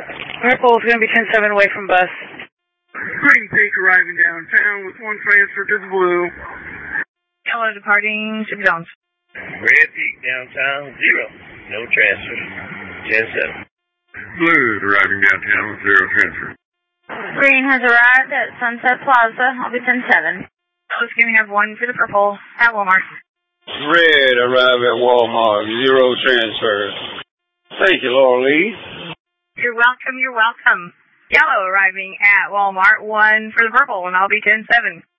Purple is going to be 10-7 away from bus. Green Peak arriving downtown with 1 transfer to the blue. Yellow departing City Zones. Red Peak downtown, 0. No transfer. 10-7. Blues arriving downtown with 0 transfer. Green has arrived at Sunset Plaza. I'll be 10-7. Yellow's going to have 1 for the purple at Walmart. Red arrive at Walmart, 0 transfers. Thank you, Laura Lee. You're welcome, you're welcome. Yellow arriving at Walmart, 1 for the purple, and I'll be 10-7.